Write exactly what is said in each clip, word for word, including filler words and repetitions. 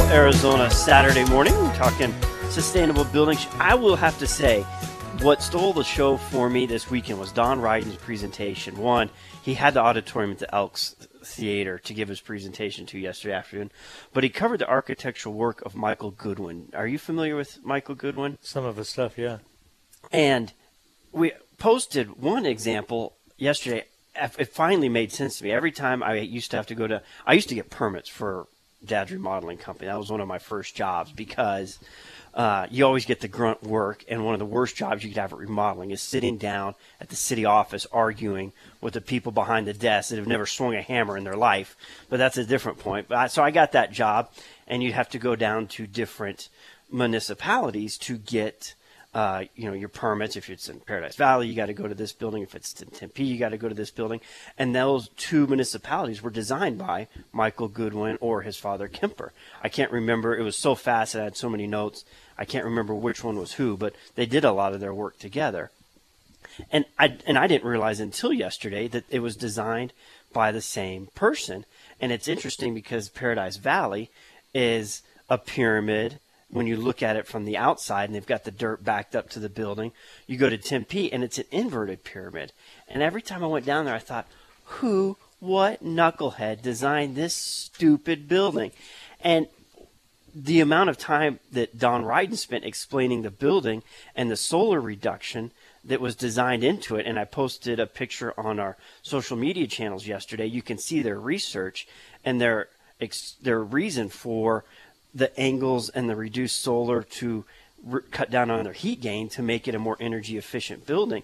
Arizona Saturday morning. We're talking sustainable buildings. I will have to say, what stole the show for me this weekend was Don Ryden's presentation. One, he had the auditorium at the Elks Theater to give his presentation to yesterday afternoon, but he covered the architectural work of Michael Goodwin. Are you familiar with Michael Goodwin? Some of his stuff, yeah. And we posted one example yesterday. It finally made sense to me. Every time I used to have to go to, I used to get permits for Dad's remodeling company. That was one of my first jobs because uh, you always get the grunt work, and one of the worst jobs you could have at remodeling is sitting down at the city office arguing with the people behind the desk that have never swung a hammer in their life. But that's a different point. But I, so I got that job, and you have to go down to different municipalities to get Uh, you know, your permits. If it's in Paradise Valley, you got to go to this building. If it's in Tempe, you got to go to this building. And those two municipalities were designed by Michael Goodwin or his father Kemper. I can't remember. It was so fast and I had so many notes. I can't remember which one was who, but they did a lot of their work together. And I and I didn't realize until yesterday that it was designed by the same person. And it's interesting because Paradise Valley is a pyramid. When you look at it from the outside and they've got the dirt backed up to the building, you go to Tempe and it's an inverted pyramid. And every time I went down there, I thought, who, what knucklehead designed this stupid building? And the amount of time that Don Ryden spent explaining the building and the solar reduction that was designed into it, and I posted a picture on our social media channels yesterday, you can see their research and their their reason for the angles and the reduced solar to re- cut down on their heat gain to make it a more energy efficient building.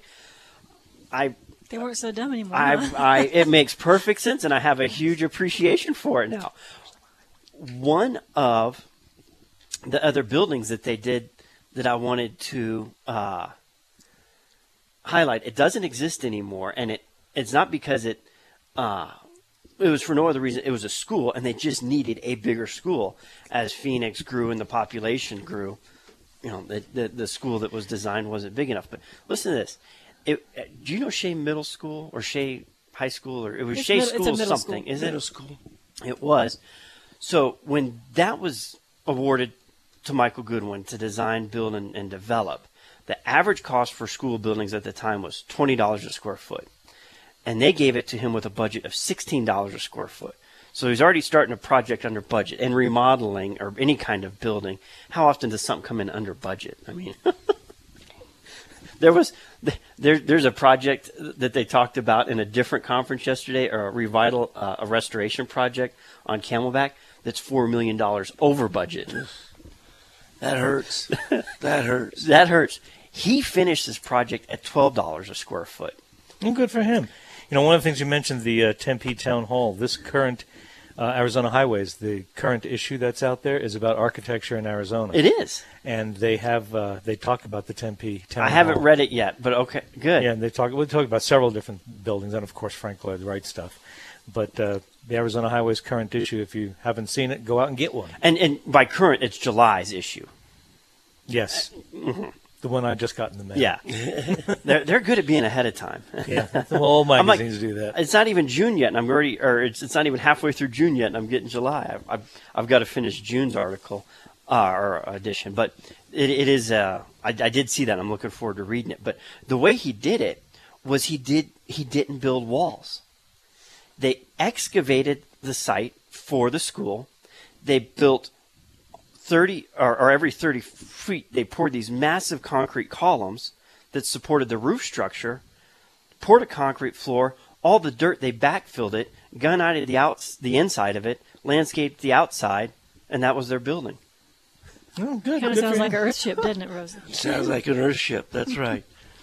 I they weren't so dumb anymore. I, huh? I it makes perfect sense, and I have a huge appreciation for it now. One of the other buildings that they did that I wanted to uh, highlight, it doesn't exist anymore, and it it's not because it. Uh, It was for no other reason. It was a school, and they just needed a bigger school. As Phoenix grew and the population grew, you know, the the, the school that was designed wasn't big enough. But listen to this. It, do you know Shea Middle School or Shea High School? Or it was It's Shea middle- it's a School middle something, school. is it? Middle school. It was. So when that was awarded to Michael Goodwin to design, build, and, and develop, the average cost for school buildings at the time was twenty dollars a square foot. And they gave it to him with a budget of sixteen dollars a square foot. So he's already starting a project under budget. And remodeling or any kind of building, how often does something come in under budget? I mean, there was there, there's a project that they talked about in a different conference yesterday, or a revital, uh, a restoration project on Camelback that's four million dollars over budget. That hurts. That hurts. That hurts. He finished this project at twelve dollars a square foot. Well, good for him. You know, one of the things you mentioned, the uh, Tempe Town Hall, this current uh, Arizona Highways, the current issue that's out there is about architecture in Arizona. It is. And they have, uh, they talk about the Tempe Town Hall. I haven't read it yet, but okay, good. Yeah, and they talk, we talk about several different buildings, and of course Frank Lloyd Wright stuff. But uh, the Arizona Highways current issue, if you haven't seen it, go out and get one. And and by current, it's July's issue. Yes. Mm-hmm. The one I just got in the mail. Yeah. they're they're good at being ahead of time. Yeah. Well, all I'm like, magazines do that. It's not even June yet, and I'm already, or it's it's not even halfway through June yet, and I'm getting July. I've I've, I've got to finish June's article uh, or edition, but it it is. Uh, I, I did see that. I'm looking forward to reading it. But the way he did it was he did he didn't build walls. They excavated the site for the school. They built thirty or, or every thirty feet, they poured these massive concrete columns that supported the roof structure, poured a concrete floor, all the dirt, they backfilled it, gunite the outs, the inside of it, landscaped the outside, and that was their building. Oh, good. Kind of good sounds for like him. an Earthship, doesn't it, Rosa? Sounds like an Earthship. That's right.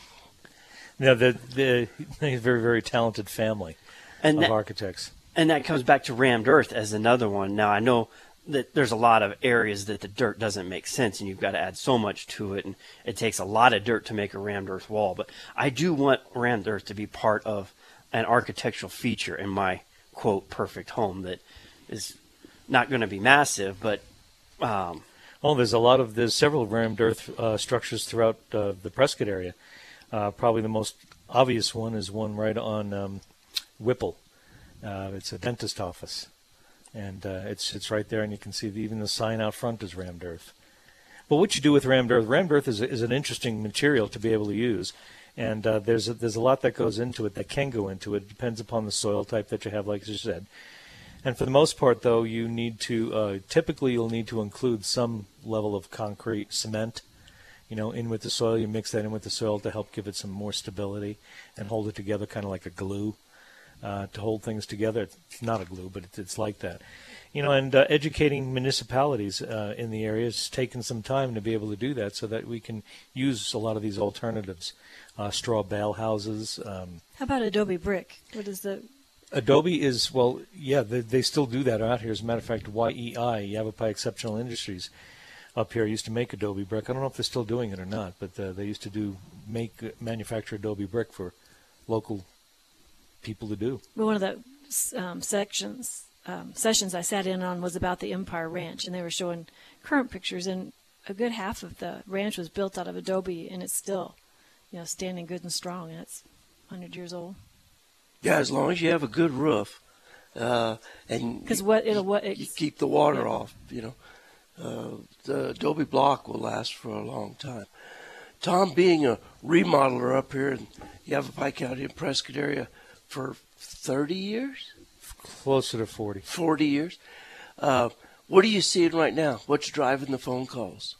Yeah, the, the, a very, very talented family And of that, architects. and that comes back to Rammed Earth as another one. Now, I know that there's a lot of areas that the dirt doesn't make sense, and you've got to add so much to it, and it takes a lot of dirt to make a rammed earth wall. But I do want rammed earth to be part of an architectural feature in my, quote, perfect home that is not going to be massive, but... Um, oh, there's a lot of, there's several rammed earth uh, structures throughout uh, the Prescott area. Uh, probably the most obvious one is one right on um, Whipple. Uh, it's a dentist office. And uh, it's it's right there, and you can see the, even the sign out front is rammed earth. But what you do with rammed earth, rammed earth is, a, is an interesting material to be able to use. And uh, there's, a, there's a lot that goes into it, that can go into it. It depends upon the soil type that you have, like you said. And for the most part, though, you need to, uh, typically you'll need to include some level of concrete cement, you know, in with the soil. You mix that in with the soil to help give it some more stability and hold it together, kind of like a glue, uh, to hold things together. It's not a glue, but it's, it's like that. You know, and uh, educating municipalities uh, in the area has taken some time to be able to do that so that we can use a lot of these alternatives. Uh, straw bale houses. Um, How about Adobe brick? What is the... Adobe is, well, yeah, they, they still do that out here. As a matter of fact, Y E I, Yavapai Exceptional Industries, up here used to make Adobe brick. I don't know if they're still doing it or not, but uh, they used to do make uh, manufacture Adobe brick for local people to do. Well, one of the um, sections, um, sessions I sat in on was about the Empire Ranch, and they were showing current pictures, and a good half of the ranch was built out of Adobe, and it's still, you know, standing good and strong, and it's one hundred years old. Yeah, as long as you have a good roof, uh, and Because you, what it'll what you it's, keep the water yeah. off, you know, uh, the Adobe block will last for a long time. Tom, being a remodeler up here in Yavapai County and Prescott area for thirty years, Closer to forty. forty years, uh, what are you seeing right now? What's driving the phone calls?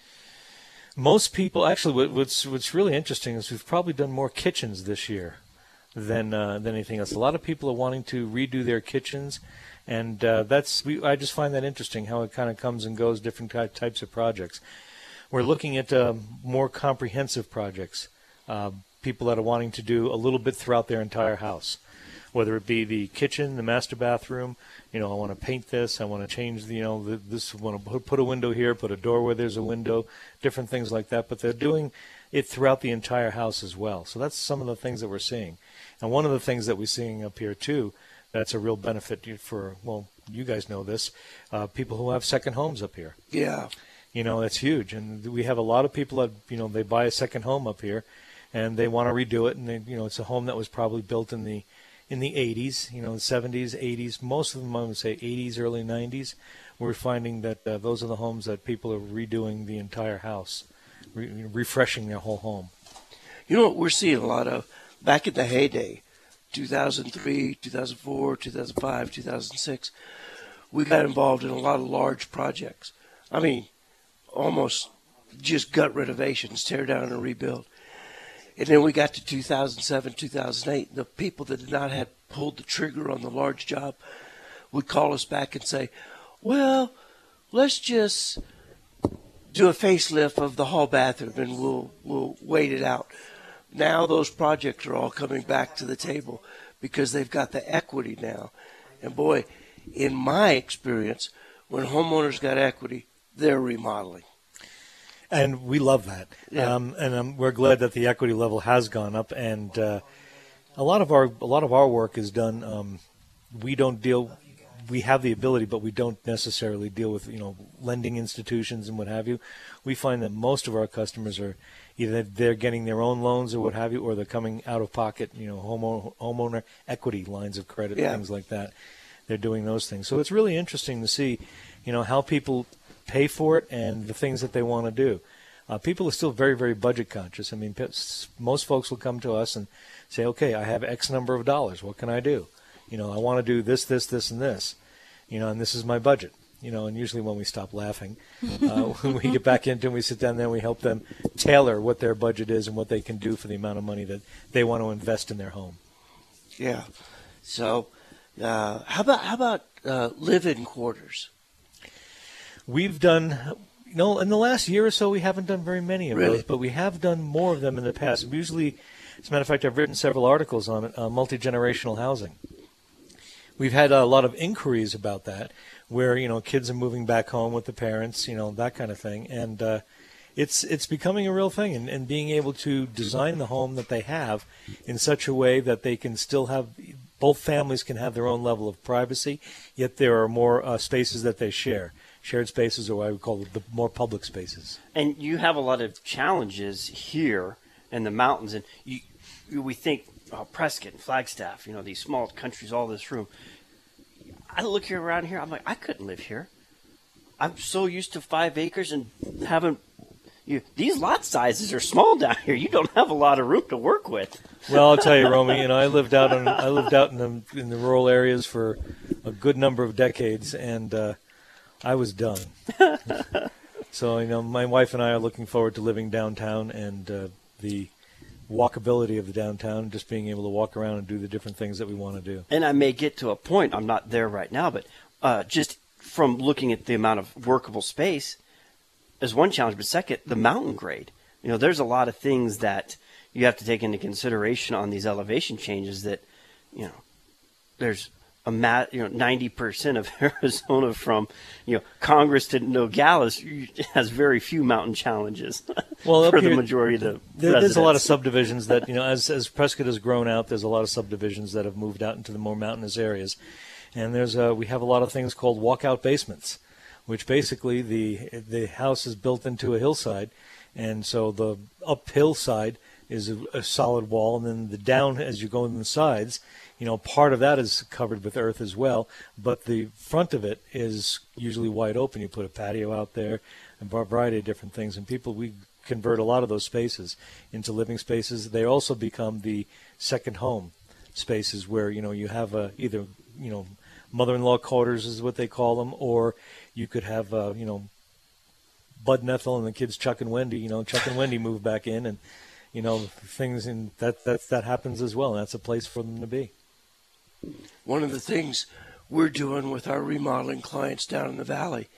Most people, actually, what, what's what's really interesting is we've probably done more kitchens this year than uh, than anything else. A lot of people are wanting to redo their kitchens, and uh, that's we, I just find that interesting how it kind of comes and goes, different ty- types of projects. We're looking at um, more comprehensive projects. Uh, people that are wanting to do a little bit throughout their entire house, whether it be the kitchen, the master bathroom. You know, I want to paint this. I want to change the, you know, the, this. I want to put a window here, put a door where there's a window, different things like that. But they're doing it throughout the entire house as well. So that's some of the things that we're seeing. And one of the things that we're seeing up here too, that's a real benefit for, well, you guys know this, uh, people who have second homes up here. Yeah. You know, that's huge. And we have a lot of people that, you know, they buy a second home up here and they want to redo it. And, they, you know, it's a home that was probably built in the in the eighties, you know, the seventies, eighties. Most of them, I would say, eighties, early nineties. We're finding that uh, those are the homes that people are redoing the entire house, re- refreshing their whole home. You know what we're seeing a lot of back in the heyday, two thousand three, two thousand four, two thousand five, two thousand six, we got involved in a lot of large projects. I mean, almost just gut renovations, tear down and rebuild. And then we got to two thousand seven, two thousand eight. The people that did not have pulled the trigger on the large job would call us back and say, well, let's just do a facelift of the hall bathroom and we'll we'll wait it out. Now those projects are all coming back to the table because they've got the equity now. And boy, in my experience, when homeowners got equity, they're remodeling. And we love that. Yeah. Um, and um, we're glad that the equity level has gone up. And uh, a lot of our a lot of our work is done. Um, we don't deal. We have the ability, but we don't necessarily deal with, you know, lending institutions and what have you. We find that most of our customers are either they're getting their own loans or what have you, or they're coming out of pocket, you know, homeowner, homeowner equity lines of credit, Yeah. things like that. They're doing those things. So it's really interesting to see, you know, how people pay for it and the things that they want to do. Uh, people are still very, very budget conscious. I mean, p- most folks will come to us and say, okay, I have X number of dollars. What can I do? You know, I want to do this, this, this, and this. You know, and this is my budget. You know, and usually when we stop laughing, uh, when we get back into it, we sit down there and we help them tailor what their budget is and what they can do for the amount of money that they want to invest in their home. Yeah. So, uh, how about how about uh, live-in quarters? We've done, you know, in the last year or so, we haven't done very many of Really? those, but we have done more of them in the past. Usually, as a matter of fact, I've written several articles on it, uh, multi-generational housing. We've had a lot of inquiries about that, where, you know, kids are moving back home with the parents, you know, that kind of thing. And uh, it's it's becoming a real thing, and, and being able to design the home that they have in such a way that they can still have, both families can have their own level of privacy, yet there are more uh, spaces that they share. Shared spaces, or what I would call the more public spaces. And you have a lot of challenges here in the mountains, and you, you we think uh, Prescott and Flagstaff, you know, these small countries, all this room. I look here around here. I'm like, I couldn't live here. I'm so used to five acres and having you. These lot sizes are small down here. You don't have a lot of room to work with. Well, I'll tell you, Romy. You know, I lived out in I lived out in the in the rural areas for a good number of decades, and uh, I was done. So, you know, my wife and I are looking forward to living downtown and uh, the walkability of the downtown, just being able to walk around and do the different things that we want to do. And I may get to a point. I'm not there right now, but uh, just from looking at the amount of workable space is one challenge. But second, the mountain grade. You know, there's a lot of things that you have to take into consideration on these elevation changes that, you know, there's a mat, you know, ninety percent of Arizona from, you know, Congress to Nogales has very few mountain challenges well, for here, the majority of the there, residents. There's a lot of subdivisions that, you know, as, as Prescott has grown out, there's a lot of subdivisions that have moved out into the more mountainous areas. And there's a, we have a lot of things called walkout basements, which basically the the house is built into a hillside, and so the uphill side is a, a solid wall, and then the down as you go in the sides, you know, part of that is covered with earth as well, but the front of it is usually wide open. You put a patio out there, and a variety of different things, and people, we convert a lot of those spaces into living spaces. They also become the second home spaces where, you know, you have a, either, you know, mother-in-law quarters is what they call them, or you could have, uh, you know, Bud and Ethel and the kids Chuck and Wendy, you know, Chuck and Wendy move back in, and, you know, things in that, that, that happens as well, and that's a place for them to be. One of the things we're doing with our remodeling clients down in the valley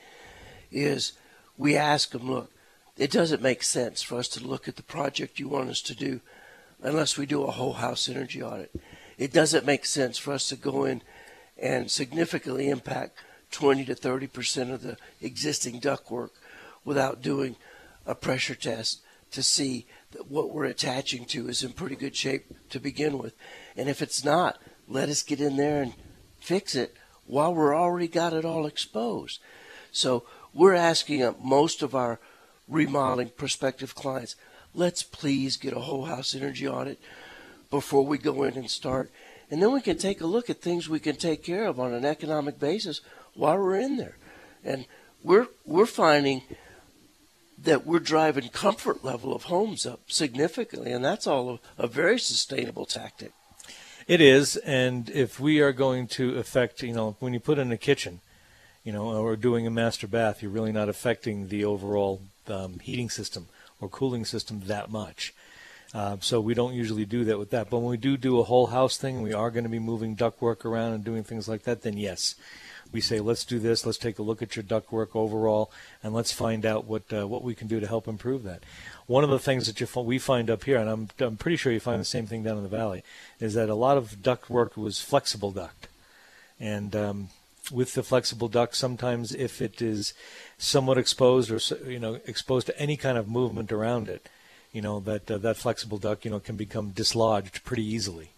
is we ask them, look, it doesn't make sense for us to look at the project you want us to do unless we do a whole house energy audit. It doesn't make sense for us to go in and significantly impact twenty to thirty percent of the existing ductwork without doing a pressure test to see that what we're attaching to is in pretty good shape to begin with. And if it's not, let us get in there and fix it while we're already got it all exposed. So we're asking uh, most of our remodeling prospective clients, let's please get a whole house energy audit before we go in and start. And then we can take a look at things we can take care of on an economic basis while we're in there. And we're we're finding that we're driving comfort level of homes up significantly, and that's all a, a very sustainable tactic. It is, and if we are going to affect, you know, when you put in a kitchen, you know, or doing a master bath, you're really not affecting the overall um, heating system or cooling system that much. Uh, so we don't usually do that with that. But when we do do a whole house thing, we are going to be moving ductwork around and doing things like that, then yes. We say, let's do this, let's take a look at your ductwork overall, and let's find out what uh, what we can do to help improve that. One of the things that you, we find up here, and I'm, I'm pretty sure you find the same thing down in the valley, is that a lot of ductwork was flexible duct. And um, with the flexible duct, sometimes if it is somewhat exposed or, you know, exposed to any kind of movement around it, you know, that uh, that flexible duct, you know, can become dislodged pretty easily.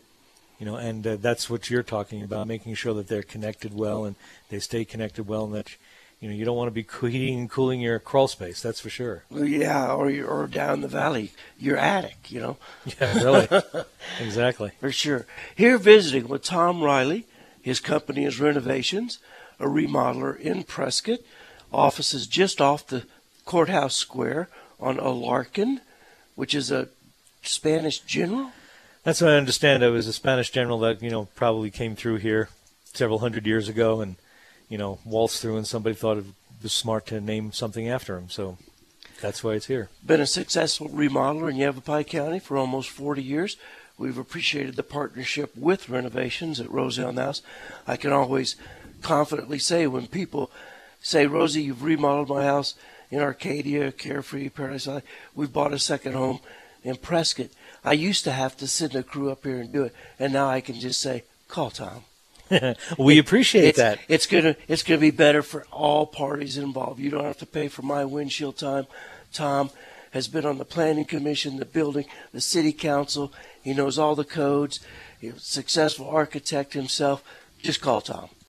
You know, and uh, that's what you're talking about, making sure that they're connected well and they stay connected well, and that, you know, you don't want to be heating and cooling your crawl space, that's for sure. Well, yeah, or you're, or down the valley, your attic, you know. Yeah, really. Exactly. For sure. Here visiting with Tom Riley. His company is Renovations, a remodeler in Prescott. Office is just off the courthouse square on Alarcon, which is a Spanish general. That's what I understand. It was a Spanish general that, you know, probably came through here several hundred years ago and, you know, waltzed through, and somebody thought it was smart to name something after him. So that's why it's here. Been a successful remodeler in Yavapai County for almost forty years. We've appreciated the partnership with Renovations at Roselle House. I can always confidently say when people say, Rosie, you've remodeled my house in Arcadia, Carefree, Paradise Valley, we've bought a second home in Prescott. I used to have to send a crew up here and do it, and now I can just say, call Tom. We appreciate it's, that. It's gonna it's gonna be better for all parties involved. You don't have to pay for my windshield time. Tom has been on the planning commission, the building, the city council. He knows all the codes. He's a successful architect himself. Just call Tom.